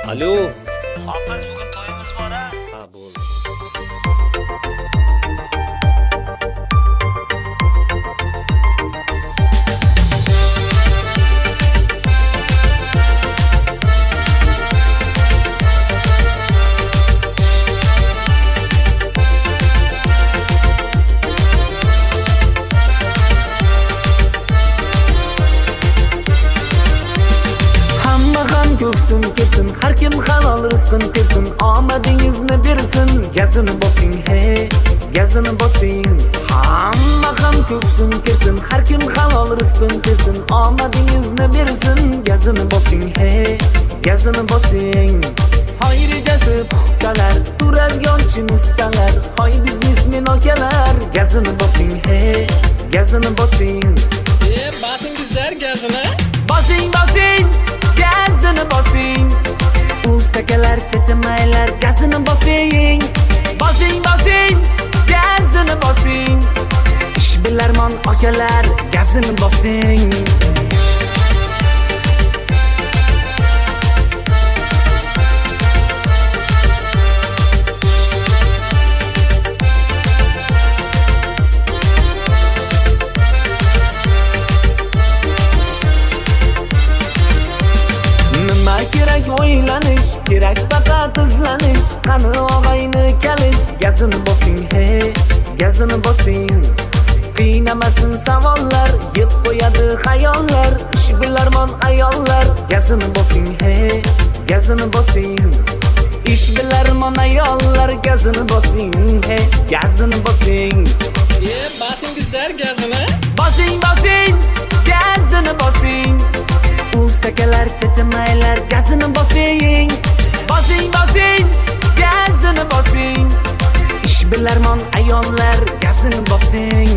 Alo. Hofiz, bugun to'yimiz bor a? Ha, bo'ldi. Ko'ksin kelsin, har kim halol rizqin tersin, omadingizni bersin, gazini bosing, hey, gazini bosing. Hamma ham ko'ksin kelsin, har kim halol rizqin tersin, omadingizni bersin, gazini bosing, hey, gazini bosing. Hoy rejasi puxtalar, turadigan ustalar, hoy biznesmen okalar, gazini bosing, hey, gazini bosing. Basingizlar gazini. Bosing, bosing. Gazini bosing, ustakalar chachamaylar, gazini bosing. Bosing, bosing, gazini bosing. Ishbilarmon akalar, gazini bosing. Kerak o'ylanish, kerak faqat izlanish, qani og'ayni kalish, gazini bosing, hey, gazini bosing. Qiynamasin savollar, yeb qo'yadi xayollar, ishbilarmon ayollar, gazini bosing, hey, gazini bosing. Ishbilarmon ayollar, gazini bosing, hey, gazini bosing. Basingizlar gazini. Bosing, bosing, gazini bosing. Ustakalar chachamaylar, gazini bosing. Bosing, bosing, gazini bosing. Ishbilarmon ayollar, gazini bosing.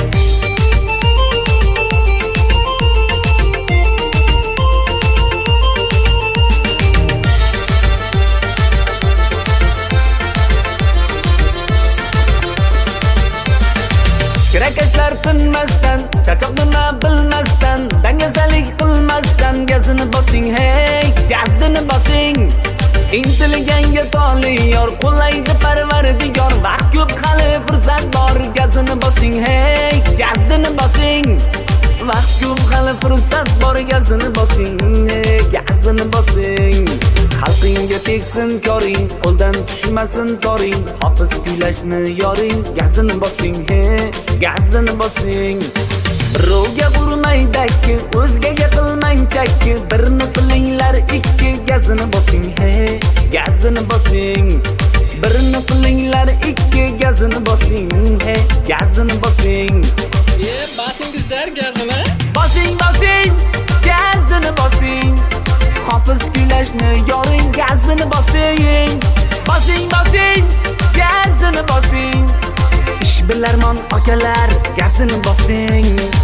Kirakashlar tinmasdan, charchoq nima bilmasdan, dangasalik qilmasdan, gazini bosing, hey, gazini bosing. Intilganga toliyor, qo'llaydi Parvardigor, vaqt ko'p hali fursat bor, gazini bosing, hey, gazini bosing. Vaqt ko'p hali fursat bor, gazini bosing, hey, gazini bosing. Xalqingga tegsin koring, qo'ldan tushmasin toring, hofiz kuylashni yoring, gazini bosing, hey, gazini bosing. Birovga urmaydaki, o'zgaga qilmang chakki, birni qilinglar ikki, gazini bosing, hey, gazini bosing. Birni qilinglar ikki, gazini bosing, hey, gazini bosing. Basingizlar gazini. Bosing, bosing, gazini bosing. Hofiz kuylashni yoring, gazini bosing. Bosing, bosing, gazini bosing. Ishbilarmon akalar, gazini bosing.